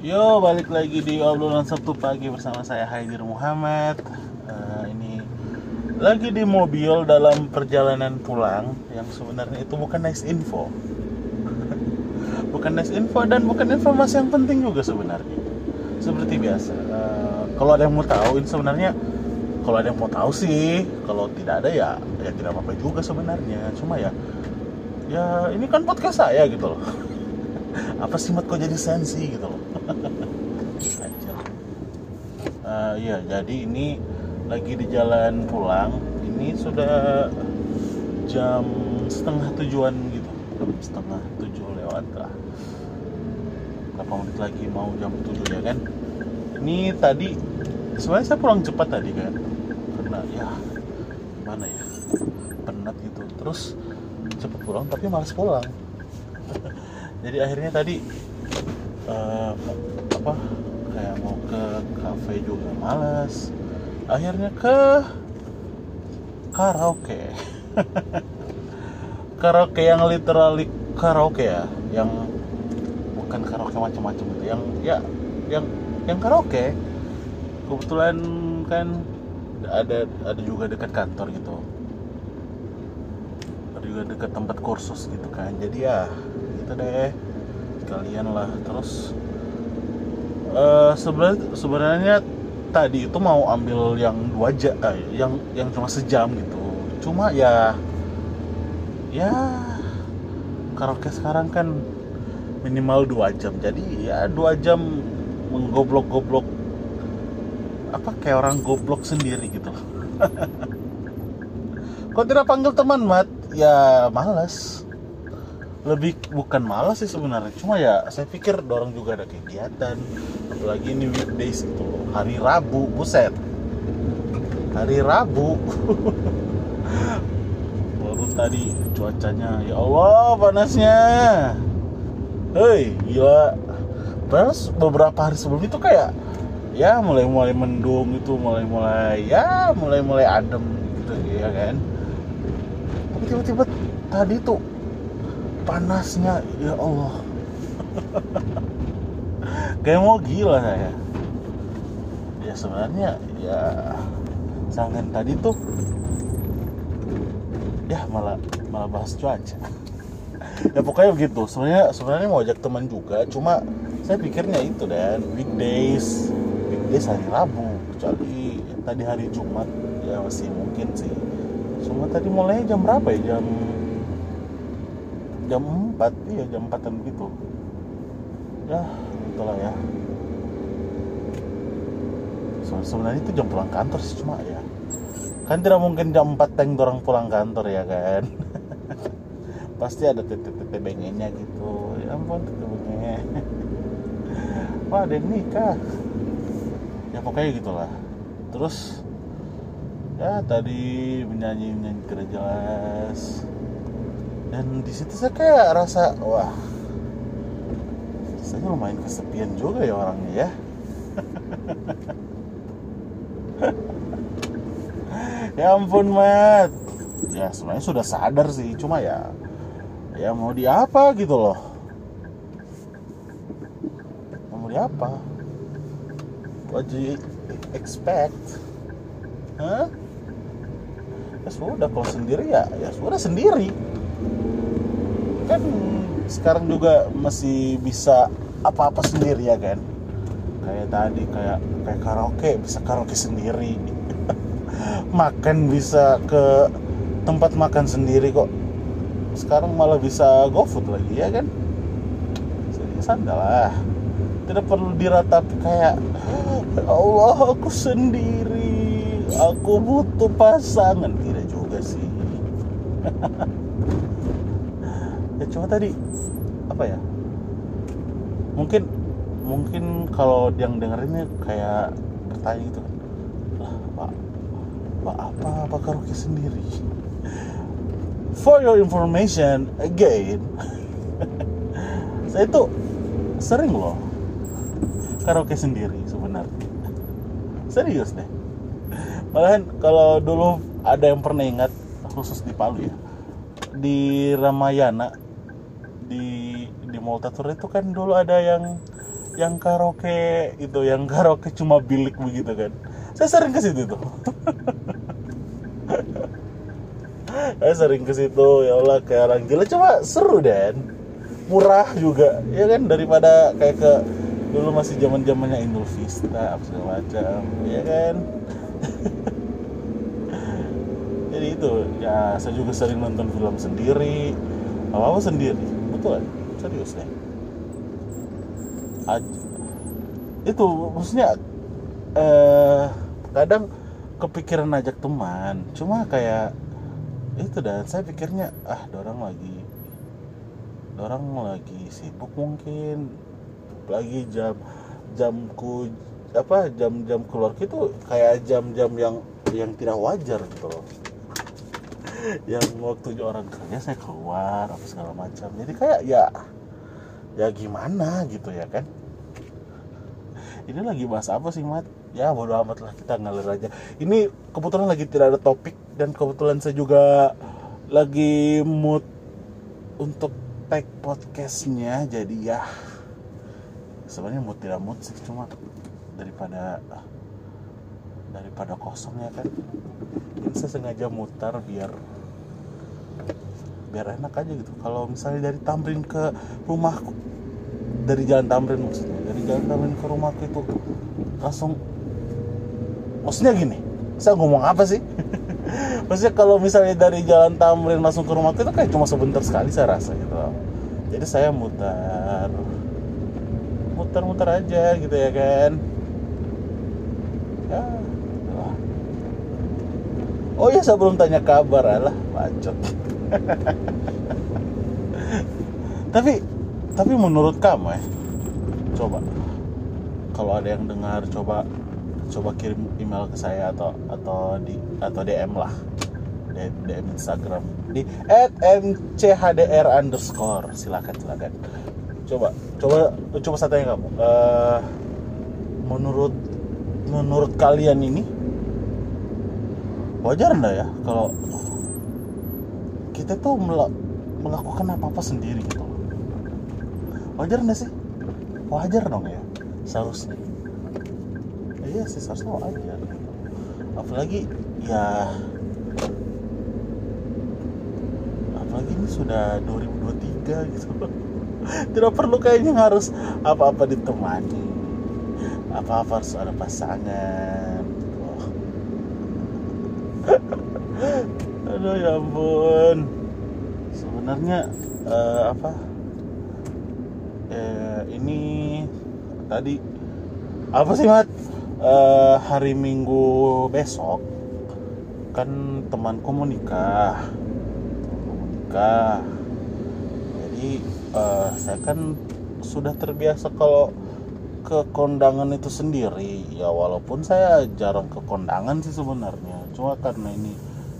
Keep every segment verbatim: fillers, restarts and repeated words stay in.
Yo, balik lagi di obrolan Sabtu pagi bersama saya Haidir Muhammad. Uh, ini lagi di mobil dalam perjalanan pulang, yang sebenarnya itu bukan nice info, bukan nice info dan bukan informasi yang penting juga sebenarnya. Seperti biasa, uh, kalau ada yang mau tahu, ini sebenarnya kalau ada yang mau tahu sih, kalau tidak ada ya, ya tidak apa-apa juga sebenarnya. Cuma ya, ya ini kan podcast saya gitu loh. Apa sih mat kok jadi sensi gitu loh. uh, ya jadi ini lagi di jalan pulang. Ini sudah jam setengah tujuan gitu, jam setengah tujuh lewat lah, berapa menit lagi mau jam tujuh ya kan. Ini tadi sebenarnya saya pulang cepat tadi kan, karena ya gimana ya, penat gitu, terus cepat pulang tapi malas pulang. Jadi akhirnya tadi uh, apa kayak mau ke kafe juga malas, akhirnya ke karaoke. Karaoke yang literally karaoke ya, yang bukan karaoke macam-macam gitu, yang ya yang yang karaoke. Kebetulan kan ada ada juga dekat kantor gitu, ada juga dekat tempat kursus gitu kan, jadi ya gitu deh sekalian lah. Terus uh, sebenarnya sebenarnya tadi itu mau ambil yang dua jam, eh, yang yang cuma sejam gitu. Cuma ya ya karaoke sekarang kan minimal dua jam, jadi ya dua jam menggoblok-goblok apa kayak orang goblok sendiri gitu. Kok tidak panggil teman mat? Ya malas. Lebih bukan malas sih sebenarnya, cuma ya saya pikir dorong juga ada kegiatan, apalagi ini weekdays itu, hari Rabu, buset, hari Rabu. Baru tadi cuacanya ya Allah panasnya, hei gila. Padahal beberapa hari sebelum itu kayak ya mulai-mulai mendung itu, mulai-mulai ya mulai-mulai adem gitu ya kan. Tapi tiba-tiba tadi tuh panasnya ya Allah. Kayak mau gila saya. Ya sebenarnya ya sangkan tadi tuh ya malah malah bahas cuaca. Ya pokoknya begitu. Sebenarnya sebenarnya mau ajak teman juga, cuma saya pikirnya itu dan weekdays weekdays hari Rabu, kecuali tadi hari Jumat ya masih mungkin sih. Cuma tadi mulai jam berapa ya? Jam jam empat, iya jam empatan gitu. Ya, itulah ya. So, sebenarnya itu jam pulang kantor sih, cuma ya kan tidak mungkin jam empat teng dorang pulang kantor ya kan. Pasti ada tete-tete bengennya gitu. Ya ampun, tete bengeng. Wah, ada yang nikah. Ya pokoknya gitulah. Terus ya tadi menyanyi-menyanyi tidak jelas. Dan di situ saya kayak rasa wah, saya lumayan kesepian juga ya orangnya ya. Ya ampun mat. Ya sebenarnya sudah sadar sih, cuma ya ya mau di apa gitu loh. Mau di apa? What do you expect? Hah? Ya sudah, kalau sendiri ya ya sudah sendiri. Kan sekarang juga masih bisa apa-apa sendiri ya kan. Kayak tadi kayak kayak karaoke, bisa karaoke sendiri. Makan bisa ke tempat makan sendiri kok. Sekarang malah bisa GoFood lagi ya kan. Seriusan lah. Tidak perlu diratapi kayak ya Allah aku sendiri, aku butuh pasangan. Tidak juga sih. Ya cuma tadi apa ya, mungkin mungkin kalau yang dengerinnya kayak bertanya gitu kan, lah pak pak apa apa karaoke sendiri. For your information again, saya tuh sering loh karaoke sendiri sebenarnya, serius deh. Malahan kalau dulu ada yang pernah ingat, khusus di Palu ya, di Ramayana, di di Mall Tatur itu kan dulu ada yang yang karaoke itu, yang karaoke cuma bilik begitu kan. Saya sering ke situ tuh. Saya sering ke situ, ya Allah kayak orang gila, cuma seru dan murah juga, ya kan, daripada kayak ke dulu masih zaman-zamannya Indul Vista apa segala macam, ya kan. Jadi itu ya, saya juga sering nonton film sendiri, apa-apa sendiri, betul kan? Serius deh. Itu maksudnya eh, kadang kepikiran ajak teman, cuma kayak itu, dan saya pikirnya ah dorang lagi dorang lagi sibuk mungkin, lagi jam jamku apa jam-jam keluar gitu kayak jam-jam yang yang tidak wajar gitu loh. Yang waktunya orang kerja saya keluar apa segala macam, jadi kayak ya ya gimana gitu ya kan. Ini lagi bahas apa sih, Mat? Ya bodo amat lah, kita ngalir aja. Ini kebetulan lagi tidak ada topik, dan kebetulan saya juga lagi mood untuk tag podcastnya. Jadi ya sebenarnya mood tidak mood sih, cuma daripada daripada kosong ya kan. Ini saya sengaja mutar biar biar enak aja gitu. Kalau misalnya dari Tamrin ke rumahku, dari Jalan Tamrin maksudnya, dari Jalan Tamrin ke rumahku itu langsung, maksudnya gini, saya ngomong apa sih? Maksudnya kalau misalnya dari Jalan Tamrin langsung ke rumahku itu kayak cuma sebentar sekali saya rasa gitu. Jadi saya mutar muter-muter aja gitu ya kan. Ya gitu lah. Oh ya, saya belum tanya kabar, alah bacot. tapi tapi menurut kamu ya, coba kalau ada yang dengar, coba coba kirim email ke saya atau atau di atau D M lah, D M Instagram di et m c h d r underscore, silakan silakan. Coba coba coba saya tanya kamu, uh, menurut menurut kalian ini wajar nggak ya kalau kita tuh melakukan apa-apa sendiri gitu? Wajar nggak sih? Wajar dong ya, seharusnya. Iya sih, seharusnya wajar. Apalagi ya, apalagi ini sudah dua ribu dua puluh tiga gitu. Tidak perlu kayaknya harus apa-apa ditemani, apa-apa harus ada pasangan gitu. Aduh ya ampun. Sebenarnya uh, apa eh, ini tadi apa sih, Mat? Uh, hari Minggu besok kan temanku mau nikah mau nikah jadi uh, saya kan sudah terbiasa kalau ke kondangan itu sendiri ya, walaupun saya jarang ke kondangan sih sebenarnya, cuma karena ini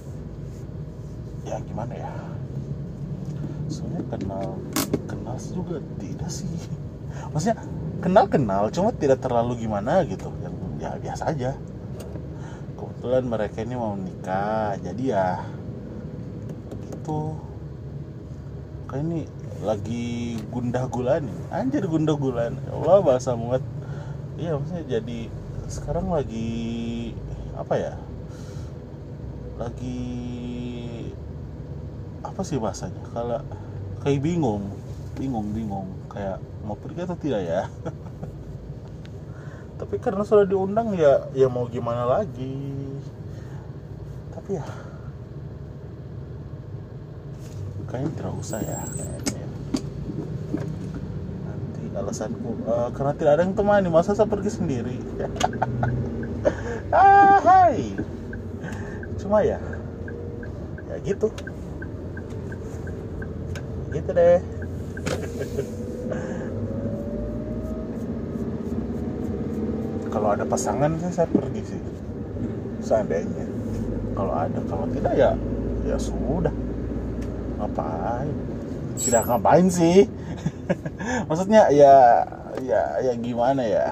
ya gimana ya, soalnya kenal kenal juga tidak sih, maksudnya kenal-kenal cuma tidak terlalu gimana gitu, yang ya biasa aja. Kebetulan mereka ini mau nikah, jadi ya gitu. Kayak ini lagi gundah gulana, anjir gundah gulana, ya Allah bahasa muat. Iya maksudnya jadi sekarang lagi apa ya? Lagi apa sih bahasanya? Kalau kayak bingung, bingung, bingung, kayak mau pergi atau tidak ya. Tapi karena sudah diundang ya, ya mau gimana lagi. Tapi ya kayaknya tidak usah ya, kayaknya. Nanti alasanku uh, karena tidak ada yang temani, masa saya pergi sendiri. ah, hai. Cuma ya, ya gitu, gitu deh. Kalau ada pasangan sih saya pergi sih, seandainya. Kalau ada, kalau tidak ya, ya sudah. Ngapain? Tidak ngapain sih. Maksudnya ya, ya, ya gimana ya?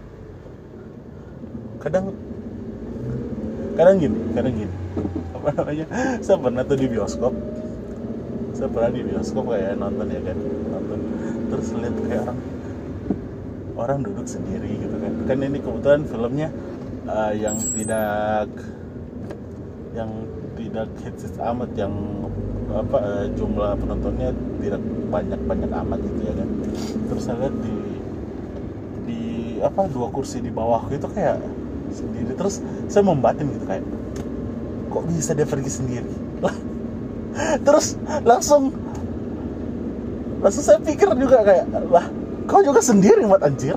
Kadang, kadang gini, kadang gini. Apa namanya? Saya pernah tuh di bioskop. Saya pernah di bioskop kayak nonton ya kan, nonton. Terus lihat kayak orang. orang duduk sendiri gitu kan. Kan ini kebetulan filmnya uh, yang tidak yang tidak hits amat, yang apa uh, jumlah penontonnya tidak banyak-banyak amat gitu ya kan. Terus saya lihat di di apa dua kursi di bawah itu kayak sendiri, terus saya membatin gitu kayak kok bisa dia pergi sendiri lah. Terus langsung langsung saya pikir juga kayak lah, kau juga sendiri mat anjir.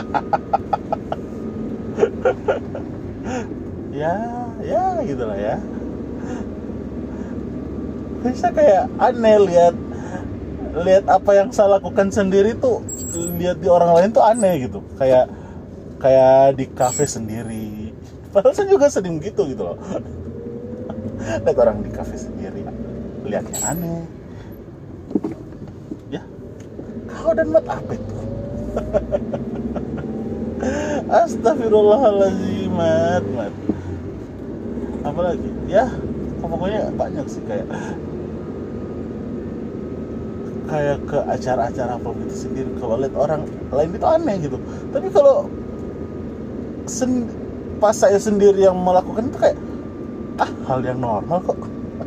ya ya gitulah ya. Bisa kayak aneh lihat lihat apa yang saya lakukan sendiri tuh, lihat di orang lain tuh aneh gitu, kayak kayak di kafe sendiri. Padahal saya juga sering gitu gitu loh. Lihat orang di kafe sendiri, lihatnya aneh. Ya, kau dan mat apa itu? Astagfirullahaladzim, mat, mat. Apalagi? Ya, pokoknya banyak sih kayak kayak ke acara-acara apa gitu sendiri. Kalau lihat orang lain itu aneh gitu. Tapi kalau sen- pas saya sendiri yang melakukan itu kayak ah, hal yang normal kok.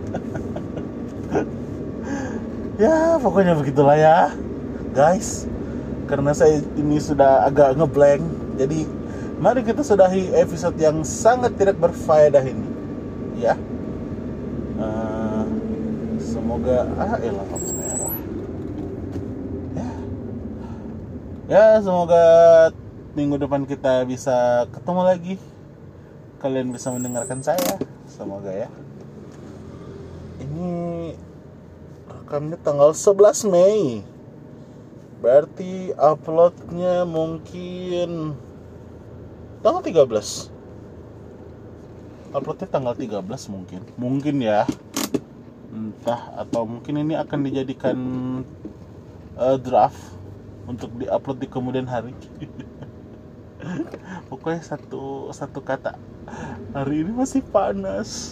Ya pokoknya begitulah ya guys. Karena saya ini sudah agak ngeblank, jadi mari kita sudahi episode yang sangat tidak berfaedah ini ya. uh, Semoga ah elah lampu merah ya. Ya semoga minggu depan kita bisa ketemu lagi, kalian bisa mendengarkan saya, semoga ya. Ini rekamnya tanggal sebelas Mei, berarti uploadnya mungkin tanggal tiga belas. Uploadnya tanggal tiga belas mungkin Mungkin ya, entah, atau mungkin ini akan dijadikan uh, draft untuk diupload di kemudian hari. Pokoknya satu satu kata, hari ini masih panas.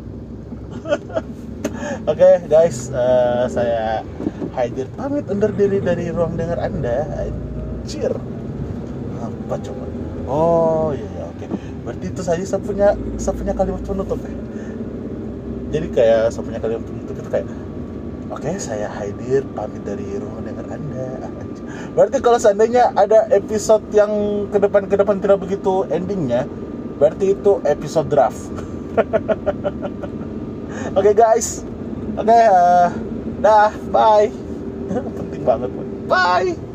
Oke okay, guys, uh, saya Haidir pamit undur diri dari ruang dengar Anda. Anjir, apa coba? Oh iya ya, oke okay. Berarti itu saja saya punya saya punya kalimat penutup ya. Jadi kayak saya punya kalimat penutup itu kayak oke okay, saya Haidir pamit dari ruang dengar Anda. Berarti kalau seandainya ada episode yang ke depan ke depan tidak begitu endingnya, berarti itu episode draft. Oke okay, guys, oke okay, uh, dah, bye. Penting banget, bye.